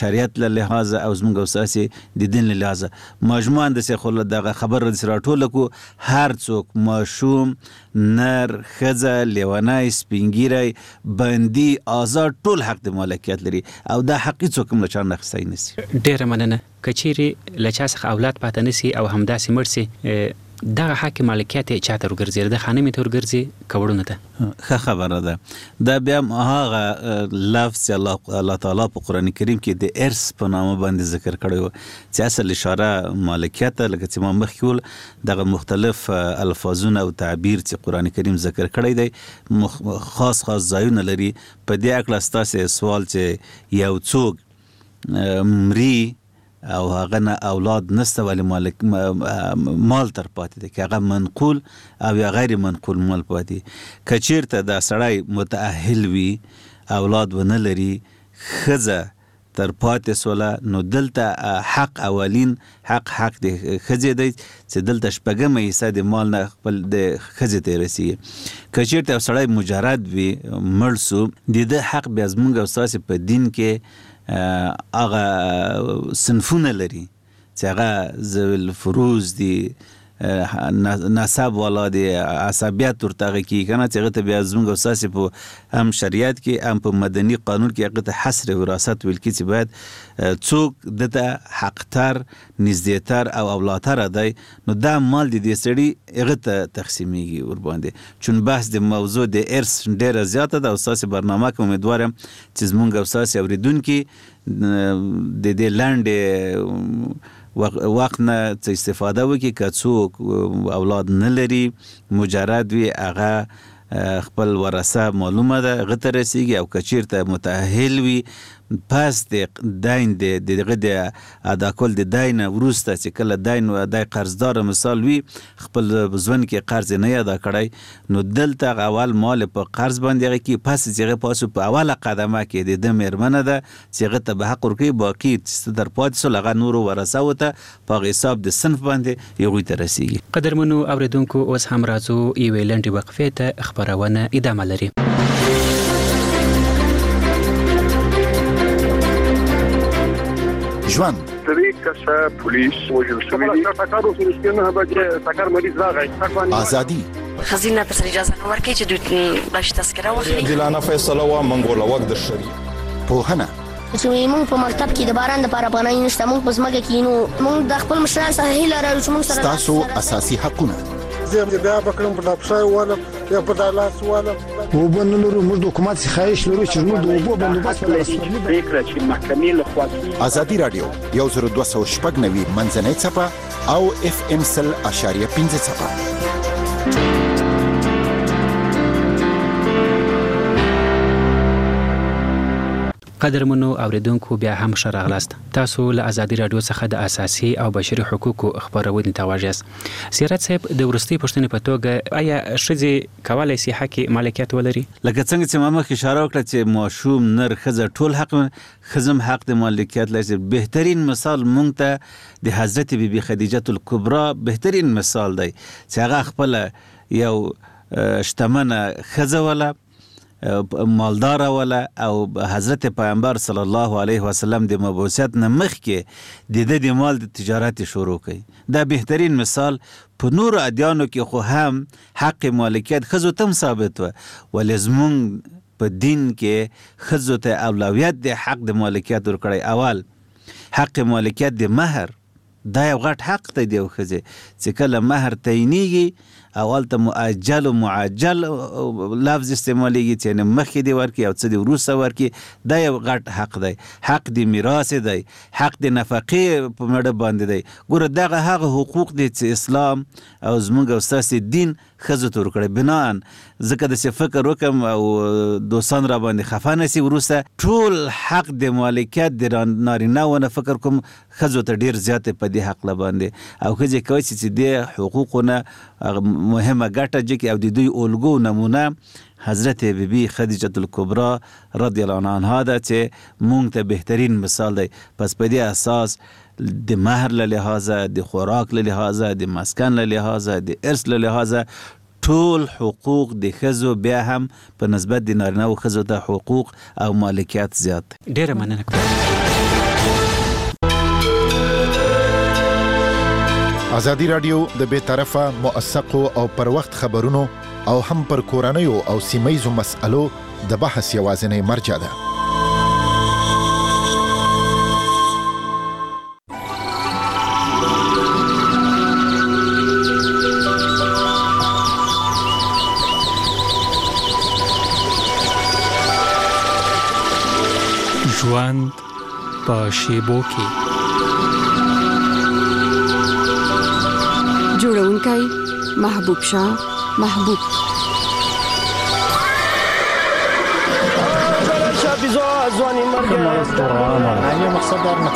شریعت له لحاظه او زموږ اساسي د دین له لحاظه مجموعاً د خل دغه خبر د راټول کو هر څوک ماشوم نر خزه لیونای سپینګیری بندي آزاد ټول حق د مالکیت لري او دا حق څوک هم لچان نخسای نسی. ډیره مننه. کچيري لچا څخه اولاد پاتې نسی او همداسې مرسي دغه حق مالکیت چاته ورګرځي د خانمې ته ورګرځي کورونه ته ښه خبره ده. دا بیا هغه لفظ الله تعالی په قرآن کریم کې د ارث په نامه باندې ذکر کړی و چې اصل اشاره مالکیت لکه چې ما مخکې ویل دغه مختلف الفاظونه او تعبیر چې قرآن کریم ذکر کړی دی خاص ځایونه لري. په دې اړه ستاسو سوال چې یو څوک مري او هغه نه اولاد نسته ولی مالک مال تر پاتې دی که هغه منقول او یا غیر منقول مال پاتې کچیرته دا سړی متأهل وي اولاد ونه لري ښځه تر پاتې سوله نو دلته حق اولین حق د ښځې دی چې دلته شپږمه حصه د مال نه خپل د ښځې ته رسیږي. کچیرته سړی مجرد وي مړ سو د ده حق بیا زموږ او ستاسې په دین کې هغه صنفونه لري چې هغه ذوی الفروض دي نسب والا دي عصبیت ورته کیږي کنه چې هغه ته بیا زموږ اساسي په هم شریعت کې هم په مدني قانون کې هغه ته حصر وراثت ویل کیږي چې باید څوک دته حقتر نږدېتر او اولادتر دی نو دا مال د دې سړي هغه ته تقسیمیږي ور باندې چون بحث د موضوع د ارث ډیره زیاته ده او اساسي برنامه کې امیدوارم چې زموږ اساسي اوریدونکو د دې لاندې وقت نه څه استفاده وکړي که څوک اولاد نه لري مجرد وي هغه خپل ورثه معلومه ده هغه ته رسیږي او که چیرته متأهل وي پس د دین دغه د ادا کول د دین وروسته چې کله دین او د قرضدار مثال وي خپل ځوان کې قرض نه ادا کړی نو دلته اول مال په قرض باندې کې پس چې پاسو په اوله قدمه کې د میرمنه ده چې هغه ته به حق ورکوي باقي در پاتې سو لغه نور ورثه وته په حساب د صنف باندې یو ته رسیږي. قدرمنو اوریدونکو اوس هم راځو یو لنډي وقفه ته خبرونه ادامه لري. ژوند سری کسه پولیس وجل شوی تاکارو سرسکنه به تاکار مریض راغی آزادی خزینه پر اجازه ورکړي چې دوی باش تذکره واخلي دلانه فیصله وا منګوله وخت در شری پوهنه چې موږ په مکتب کې د باران د لپاره پناه نشته موږ په ځمکه کې نو موږ د خپل مشران سره هیله لرو چې موږ سره تاسو اساسي حقونه زه بیا بکرم په ډاپشای والا یا په دالاس والا وبنلرو موږ د حکومت څخه خواهش لرو چې موږ د اوبو بندوبست په فکر چې محکمې له خوا ازادي رادیو 1290 منځنۍ صفه او اف ام سل اشاریه 15 صفه. قدرمنو اوریدونکو بیا هم ښه راغلاست. تاسو له ازادي رادیو څخه د اساسي او بشري حقوقو خبرونه ته واجاست. سیرت صاحب د ورستي پښتنې په توګه آیا ښځې کولای شي حق مالکیت ولري؟ لکه څنګه چې ما مخکې اشاره وکړه چې ماشوم نر ښځه ټول حق ښځم حق د مالکیت لري. بهترین مثال مونږ ته د حضرت بیبي خدیجه الکبرا بهترین مثال دی چې هغه خپل یو شتمنه ښځه ولا مالدار ولا او حضرت پیغمبر صلی الله علیه وسلم د مبعوثیت نه مخکې د مال د تجارت شروع کړي. دا بهترین مثال په نور ادیانو کې خو هم حق مالکیت ښځو ته ثابت و ولې زمونږ په دین کې ښځو ته اولویت د حق د مالکیت ورکړی. اول حق مالکیت د مهر دا یو غټ حق دی د ښځې چې کله مهر تعینیږي اول ته مؤجل او معجل لفظ استعمالیږي چې مخکې دی ورکی او څه دی وروسته ورکی. دا یو غټ حق دی. حق د میراث دی، حق د نفقې په مړه باندې دی. ګوره دغه هغه حقوق دي چې اسلام او زموږ او ستاسې دین ښځو ته ورکړی. بناً ځکه داسې فکر وکړم او دوستان را باندې خفه نشي وروسته ټول حق د مالکیت د نارینه ونه فکر کوم ښځو ته ډېر زیات په دې حق باندې او ښځې کولی شي چې د حقوقونه مهمه ګټه جکي او د دوی الګو نمونه حضرت بیبي خدیجه الکبرا رضی الله عنها ده چې مونږ ته بهترین مثال دی. پس په دې اساس د مهر له لحاظه، د خوراک له لحاظه، د مسکن له لحاظه، د ارث له لحاظه ټول حقوق د ښځو بیا هم په نسبت د نارینه او ښځو ته حقوق او مالکیت زیات. ډیره مننه. ازادي رادیو د بې طرفه موثقو او پر وخت خبرونو او هم پر کورنیو او سیمه‌یزو مسألو د بحث یوازینی مرجع ده. ژوند په شیبو کې. جوړونکی محبوب شاه محبوب. ځواني مرګ نه مقصد در نه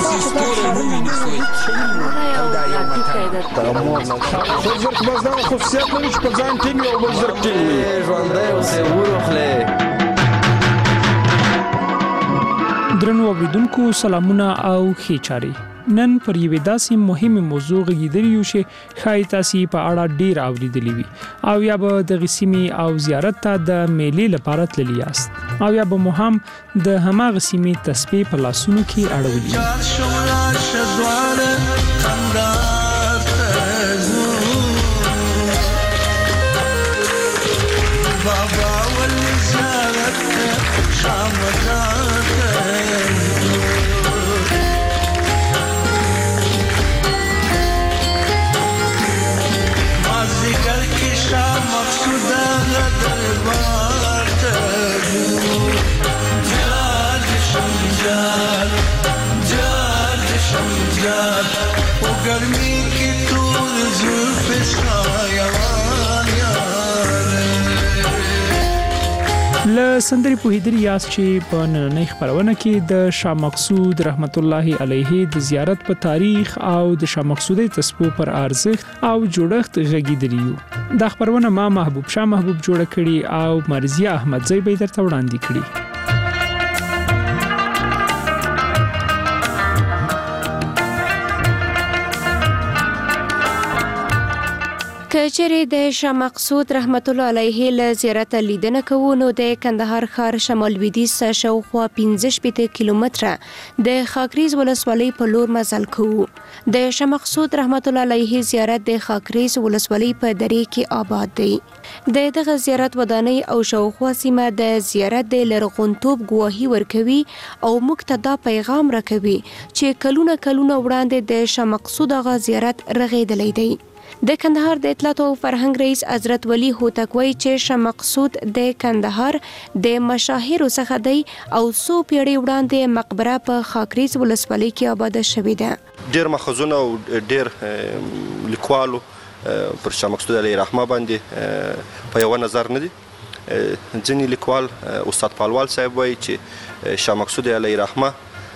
زرک بازار خصوصیت لري چې په ځان ټینګ او بل زرک ټینګ ژوندۍ اوسې ورخلې. درنو اوریدونکو سلامونه او ښې چارې. نن پر یوې داسې مهمه موضوع غږیدلی یو چې ښایي تاسې په اړه ډیر اوریدلی وي او یا به دغې سیمې او زیارت ته د میلې لپاره تللي یاست او یا به مو هم د هماغه سیمې تسبیح په لاسونو کې اړولي. له سندرې پوهیدلی یاست چې په نننۍ خپرونه کې د شاه مقصود رحمت الله علیه د زیارت په تاریخ او د شاه مقصودي تسبیح پر ارزښت او جوړښت غږیدلی یو. دا خپرونه ما محبوب شاه محبوب جوړ کړي او مرزیه احمدزی به درته وړاندې کړي. کچېرې د شاه مقصود رحمت الله علیه له زیارت لیدنه کوو نو د کندهار ښار شمال لویدیځ شاوخوا 15 کیلومتره د خاکریز ولسوالۍ په لور مزل کوو. د شاه مقصود رحمت الله علیه زیارت د خاکریز ولسوالۍ په درې کې آباد دی. د دغه زیارت ودانۍ او شاوخوا سیمه د زیارت د لرغونتوب ګواهي ورکوي او موږ ته دا پیغام راکوي چې کلونه وړاندې د شاه مقصود هغه زیارت رغېدلی دی. د کندهار د اطلاعات او فرهنګ رئیس حضرت ولی هوتک وایي چې شاه مقصود د کندهار د مشاهیرو څخه دی او څو پیړۍ وړاندې مقبره په خاکریز ولسوالۍ کې آباده شوې ده. ډېر مخزونه او ډېر لیکوالو پر شاه مقصود علیه رحمه باندې په یوه نظر نه دي. ځینې لیکوال استاد پالوال صاحب وایي چې شاه مقصود علیه رحمه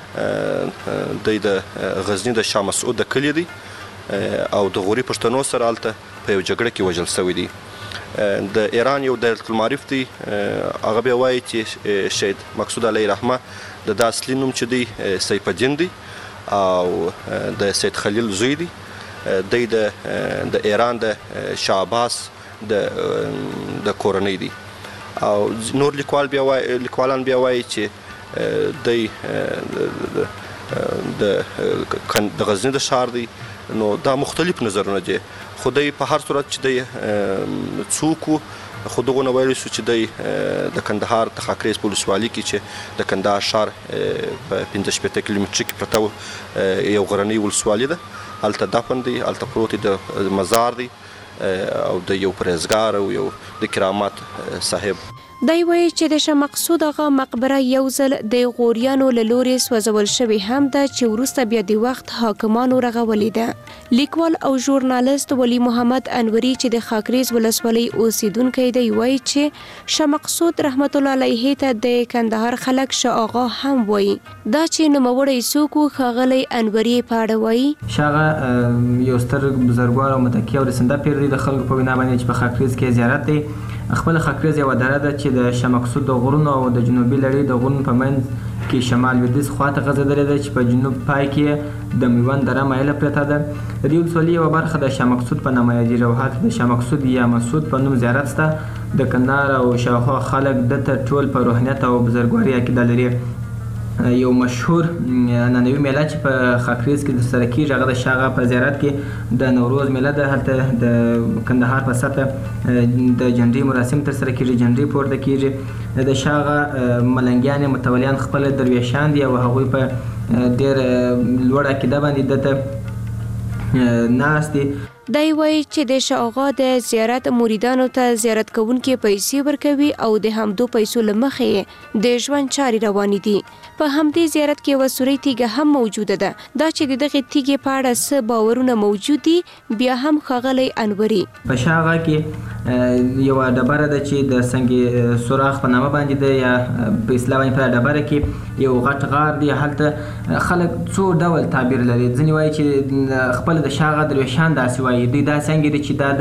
د غزني د شاه مسعود د کلي دی او د غوري پښتنو سره هلته په یو جګړه کې وژل شوی دی. د ایران یو دایرة المعارف دی، هغه بیا وایي چې شهید مقصود علیه رحمه د اصلي نوم چې دی سیف الدین دی او د سید خلیل زوی دی. دی د ایران د شاه عباس د کورنۍ دی او نور لیکوالان بیا وایي چې دی د غزني د ښار دی. نو دا مختلف نظرونه دي، خو دی په هر صورت چې دی څوک خو دغه نه ویلی شو چې دی د کندهار د خاکریز په ولسوالۍ کې چې د کندهار ښار په 15 کیلومتره کې پرته یو غرنۍ ولسوالۍ ده، هلته دفن دی، هلته پروت دی، د مزار دی او د یو پرهیزګار او یو د کرامت صاحب. دی وایي چې د شاه مقصود هغه مقبره یو ځل د غوریانو له لورې سوځول شوې هم ده چې وروسته بیا د وخت حاکمانو رغولې ده. لیکوال او ژورنالست ولی محمد انوري چې د خاکریز ولسوالۍ اوسیدونکی دی وایي چې شاه مقصود رحمت الله علیه ته د کندهار خلک شاه آغا هم وایي. دا چې نوموړی څوک و ښاغلی انوري په اړه وایي. شاه آغا یو ستر بزرګوار او متکي او رسنده پیر دی د خلکو په وینا باندې چې په خاکریز کې زیارت دی. خپل خاکریز یو دره ده چې د شاه مقصود د غرونو او د جنوبي لړۍ د غرونو په منځ کې شمال لویدیځ خواته غځېدلې ده چې په جنوب پای کې د میوند دره مایله پرته ده. د دې ولسوالۍ یوه برخه د شاه مقصود په نامه یادېږي او هلته د شاه مقصود یا مسعود په نوم زیارت شته. د کندهار او شاوخوا خلک دته ټول په روحانیت او بزرګواري عقیده لري. یو مشهور عنعنوي میله چې په خاکریز کې ترسره کېږي هغه د شاغه په زیارت کې د نوروز میله ده. هلته د کندهار په سطحه د جنډۍ مراسم ترسره کېږي، جنډۍ پورته کېږي. د شاغه ملنګیان متولیان خپل درویشان دي او هغوی په ډېر لوړ عقیده باندې دته ناست دي. دی وایي چې د شاه آغا د زیارت مریدانو ته زیارت کوونکي پیسې ورکوي او د همدو پیسو له مخې د ژوند چارې روانې دي. په همدې زیارت کې یوه سورۍ تیږه هم موجوده ده. دا چې د دغې تیږې په اړه څه باورونه موجود دي بیا هم ښاغلی انوري په شاه آغا کې یوه ډبره ده چې د سنگ سوراخ په نامه باندې ده، یا په اصطلاح باندې په ډبره کې یو غټ غار دی. هلته خلک څو ډول تعبیر لري. ځینې وایي چې خپل د شاه آغا درویشان داسې وایي دوی دا څنګه دي چې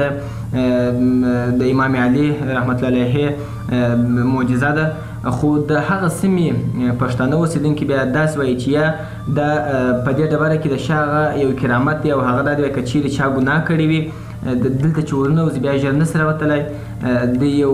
دا د امام علي رحمت الله علیه معجزه ده. خو د هغه سیمې پښتانه اوسېدونکي بیا داسې وایي چې یا دا په دې ډبره کې د شاه آغا یو کرامت دی او هغه دا دی که چیرې چا ګناه کړې وي دلته چې ورنوځي بیا ژر نسي راوتلی. د یو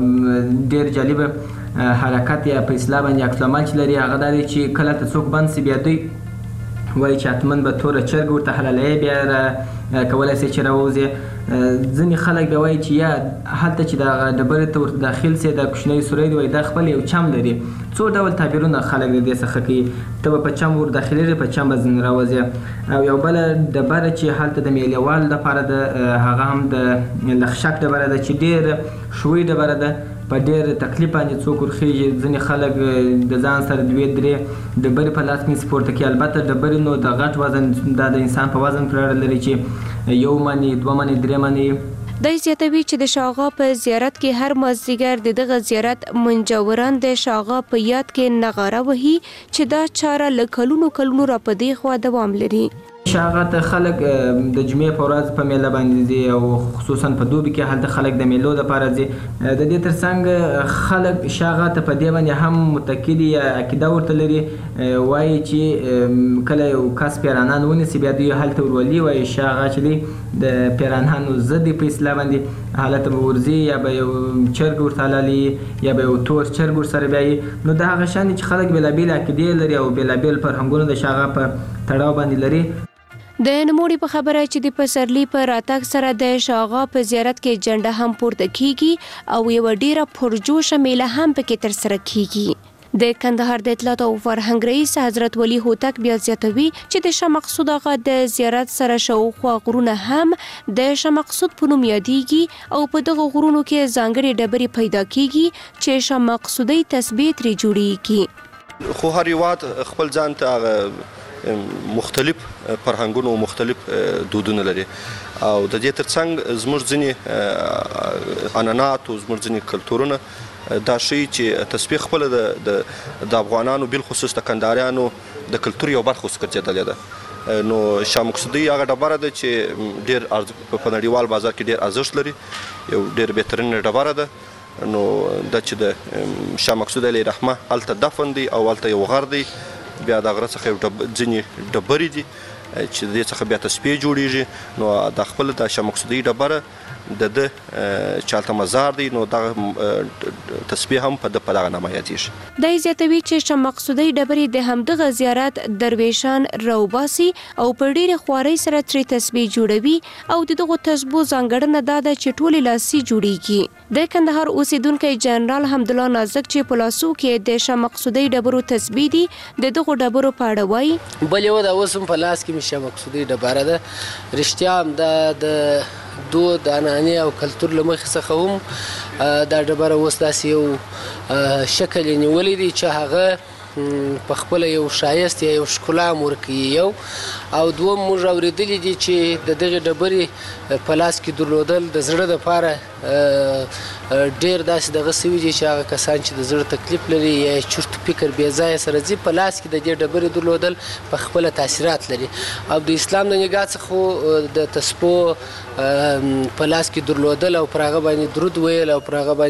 ډېر جالبه حرکت یا په اصطلاح باندې عکس العمل چې لري هغه دا دی چې کله ته څوک بند سي بیا دوی وایي چې حتمن به توره چرګ ورته حلالوي بیا کولی سي چې راووځي. ځینې خلک بیا وایي چې یا هلته چې دغه ډبرې ته ورته داخل سي دا کوچنی سوری دی وایي دا خپل یو چم لري. څو ډول تعبیرونه خلک د دې څخه کوي. ته به په چم ور داخلېږي په چم به ځینې راوځي. او یو بله ډبره چې هلته د میلېوال دپاره ده هغه هم د لخشک ډبره ده چې ډېر شوی ډبره ده. په ډېر تکلیف باندې څوک ورخېږي. ځینې خلک د ځان سره 2-3 ډبرې په لاس کې سپورته کوي. البته ډبرې نو د غټ وزن دا د انسان په وزن پورې اړه لري چې 1 مني 2 مني 3 مني. دی زیاتوي چې د شاه آغا په زیارت کې هر مازدیګر د دغه زیارت منجوران د شاه آغا په یاد کې نغاره وهي چې دا چاره له کلونو کلونو را په دې خوا دوام لري. شاه آغا ته خلک د جمعې په ورځ په میله باندې ځي او خصوصا په دوبي کې هلته خلک د میلو دپاره ځي. د دې ترڅنګ خلک شاه آغا ته په دې باندې هم متکي دي یا عقیده ورته لري. وایي چې کله یو کس پیرانان ونیسي بیا دوی هلته ورولي. وایي شاه آغا چې دی د پیرانانو ضد دی په اصطلاح باندې هلته به ورځي یا به یو چرګ ورته حلالي یا به یو تور چرګ ورسره بیایي. نو د هغه شان چې خلک بېلابېلې عقیدې لري او بېلابېل فرهنګونه د شاه آغا په تړاو باندې لري. د نوموړي په خبره چې د پسرلي په راتګ سره د شاه آغا په زیارت کې جنډه هم پورته کیږي او یوه ډیره پرجوشه میله هم پکې ترسره کیږي. د کندهار د اطلاعات او فرهنګ رئیس حضرت ولی هوتک بیا زیاتوي چې د شاه مقصود آغا د زیارت سره شاوخوا غرونه هم د شاه مقصود په نوم یادیږي او په دغه غرونو کې ځانګړې ډبرې پیدا کیږي چې شاه مقصودی تسبیح ترې جوړیږي. خو هر هیواد خپل ځان ته مختلف فرهنګونه او مختلف دودونه لري او د دې ترڅنګ زموږ ځینې عنعنات او زموږ ځینې کلتورونه دا ښیي چې تسبیح خپله د افغانانو بالخصوص د کندهاریانو د کلتور یو برخه اوس ګرځېدلې ده. نو شاه مقصودی هغه ډبره ده چې ډېر په نړیوال بازار کې ډېر ارزښت لري، یو ډېر بهترینه ډبره ده. نو دا چې د شاه مقصود علیه رحمه هلته دفن دی او هلته یو غر دی، بیا د غره څخه ځینې ډبرې دي چې د دې څخه بیا تسبیح جوړیږي. نو دا خپله د شاه مقصودی ډبره د ده چې هلته مزار دی نو دغه تسبیح هم په دغه نامه یادیږي. دی زیاتوي چې شاه مقصودی ډبرې د همدغه زیارت درویشان راوباسي او په ډېرې خوارۍ سره ترې تسبیح جوړوي او د دغو تسبو ځانګړنه دا ده چې ټولې لاسي جوړیږي. د کندهار اوسیدونکی جنرال حمدالله نازک چې په لاسو کې د شاه مقصودی ډبرو تسبیح دي د دغو ډبرو په اړه وایي. بل یو دا اوس هم په لاس کې مې شاه مقصودی ډبره ده. رښتیا هم دا د دود عنعنې او کلتور له مخې څخه هم دا ډبره اوس داسې یو شکل یې نیولی دی چې هغه په خپله یو ښایست یا یو ښکلا هم ورکوي. یو او دوم موږ اورېدلي دي چې د دغې ډبرې په لاس کې درلودل د زړه دپاره ډېر داسې دغه سوي دي چې هغه کسان چې د زړه تکلیف لري یا چرت فکر بې ځایه سره ځي په لاس کې د دې ډبرې درلودل په خپله تاثیرات لري. او د اسلام د نګاه څخه د تسبو په لاس کې درلودل او پر هغه باندې درود ویل او پر هغه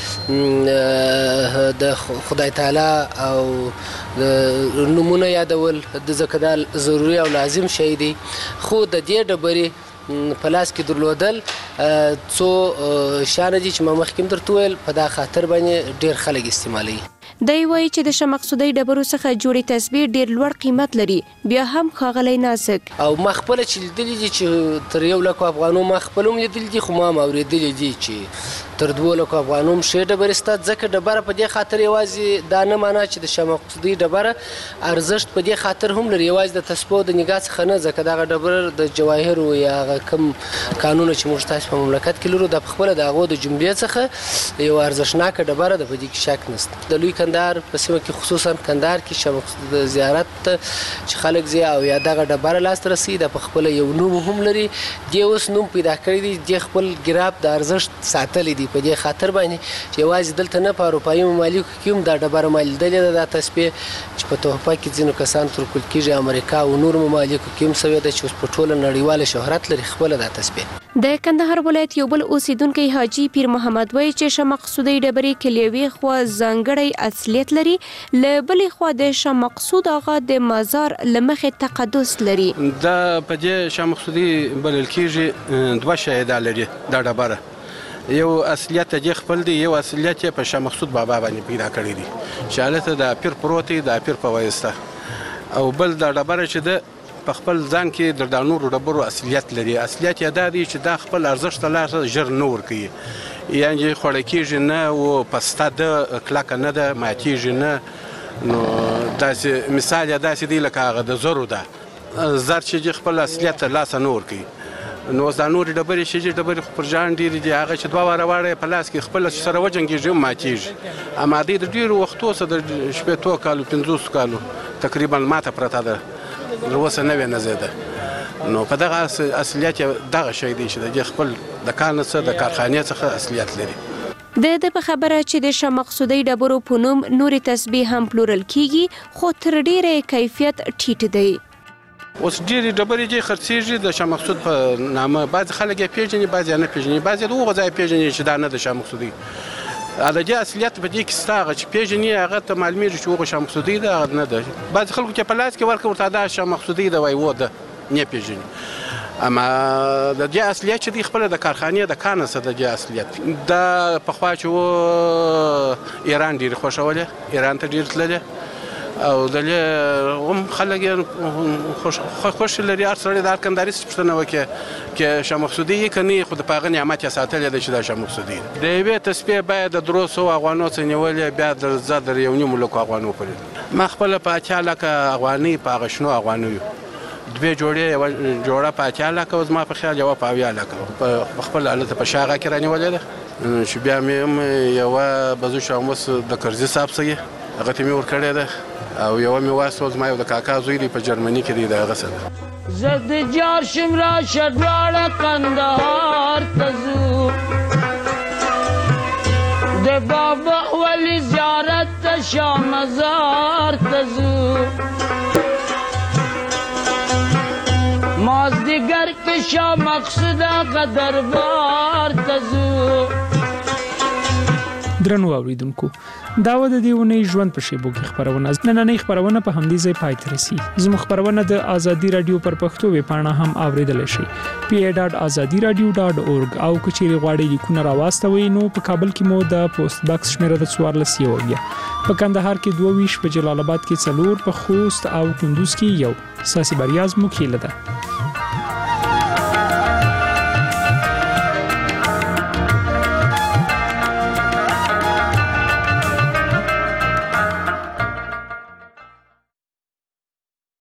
باندې د خدای تعالی او نومونه یادول د ځکه دا ضروري او لازم شی دی. خو د دې ډبرې په لاس کې درلودل څو شیان دي چې ما مخکې هم درته وویل په دا خاطر باندې ډېر خلک استعمالوي. دی وایي چې د شاه مقصودي ډبرو څخه جوړې تسبیح ډیر لوړ قیمت لري. بیا هم ښاغلی نازک او ما خپله چې لیدلي دي چې تر 1,00,000 افغانو ما خپل هم لیدلي دي، خو ما هم اورېدلي دي چې تر 2,00,000 افغانو هم ښې ډبرې شته. ځکه ډبره په دې خاطر یوازې دا نه معنا چې د شاه مقصودي ډبره ارزښت په دې خاطر هم لري، یوازې د تسبو د نگاه څخه نه، ځکه دغه ډبره د جواهرو یا هغه کوم کانونه چې موږ تاسو په مملکت کې لرو د خپله د هغو د جملې څخه یو ارزښتناکه ډبره ده، په دې کې شک نشته. د لوی کندهار په سیمه کې خصوصا کندهار کې شاه مقصود د زیارت چې خلک ځي او یا دغه ډبره لاسته رسي د په خپله یو نوم هم لري. دې اوس نوم پیدا کړی دی، دې خپل ګراب د ارزښت ساتلی دی په دې خاطر باندې چې یوازې دلته نه په اروپایي ممالکو کې هم دا ډبره ما لیدلې ده، دا تسبیح چې په تحفه کې ځینو کسان ترکل کېږي، امریکا او نور ممالکو کې هم سوې ده چې اوس په ټوله نړیواله شهرت لري خپله دا تسبیح. د کندهار ولایت یو بل اوسیدونکی حاجي پیر محمد وایي چې شاه مقصودي ډبرې کلیوي خوا ځانګړی اصلیت لري، له بلې خوا د شاه مقصود آغا د مزار له مخې تقدس لري. دا په دې شاه مقصودي بلل کېږي 2 شاهدان لري دا ډبره، یو اصلیت یې خپل دی، یو اصلیت یې په شاه مقصود بابا باندې پیدا کړی دی چې هلته د پیر پروت دی، د پیر په واسطه، او بل دا ډبره چې ده په خپل ځان کې د نورو ډبرو اصلیت لري. اصلیت یې دا دی چې دا خپل ارزښت ته لار ژر نه ورکوي، یعنې خوړه کېږي نه او پسته ده، کلکه نه ده، ماتېږي نه. نو داسې مثال یې داسې دی لکه هغه د زرو ده، زر چې خپل اصلیت ته لاسه نه ورکوي. نو اوس دا نورې ډبرې چې ډبرې خو پر ځان ډېرې دي، هغه چې 2 واره واړه یې په لاس کې خپله سره وجنګېږي هم ماتېږي. اما دوی د ډېرو وختو څخه د 80 کالو 50 کالو تقریبا ماته پرته ده، تر اوسه نوې نه زیده. نو په دغه اصلیت دغه شی دی چې د خپل د کار نه څه د کارخانې څخه اصلیت لري. د په خبره چې د شاه مقصودي ډبرو په نوم نورې تسبیح هم پلورل کیږي، خو تر ډیره کیفیت ټیټ دی. اوس ډېرې ډبرې چې خرڅېږي د شاه مقصود په نامه، بعضې خلک یې پېژني، بعضې یې نه پېژني، بعضې د هغو ځای پېژني چې دا نه د شاه مقصودي. د دې اصلیت په دې کې ستا هغه چې پېژني هغه ته معلومېږي چې هغه شاه مقصودي ده، هغه نه ده. بعضې خلکو چې په لاس کې ورکړه ورته دا شاه مقصودي ده وایي و ده نه پېژني. اما د دې اصلیت چې دی خپله د کارخانې د کار نه څه د دې اصلیت دا پخوا چې و ایران ډېرې خوښولې، ایران ته ډېر تللې او دلې هم خلک یې خوښ لري. هر سړی د هر کندهاري څه پوښتنه وکړي چې شاه مقصودي یې که نه یې، خو د په هغه نعمت یې ساتلی دی چې دا شاه مقصودي دی. د یوې تسبیح باید د 300 افغانو څخه نیولې، بیا زه در 1,500,000 افغانو پورې. ما خپله په 80 لکه افغانۍ په هغه شنو افغانیو 2 جوړې، یوه جوړه په 80 لکه او زما په خیال یوه په 70 لکه په خپل هلته په شاغه کې رانیولې ده. چې بیا مې هم یوه بزو شاموس د کرزي صاحب څخه هغه ته مې ورکړې ده، او یوه مې واستول زما یو د کاکا زوی دی په جرمني کې دی، د هغه څه ده. زه د جار شم راشه دواړه کندهار ته ځو، د بابا ولی زیارت ته شاه مزار ته ځو، مازدیګر کې شاه مقصود آغا دربار ته ځو. درنو اوریدونکو، دا و د دې ونې ژوند په شیبو کې خبرونه. نننۍ خبرونه په همدې ځای پای ته رسي. زموږ خبرونه د ازادي رادیو پر پښتو ویبپاڼه هم اوریدلی شئ، pa.azadiradio.org. او که چیرې غواړئ لیکونه راواستوئ نو په کابل کې مو د پوسټ باکس شمیره د 14 په کندهار کې 22، په جلال آباد کې 4، په خوست او کندوز کې 1. ساسي بریا زموږ هیله ده.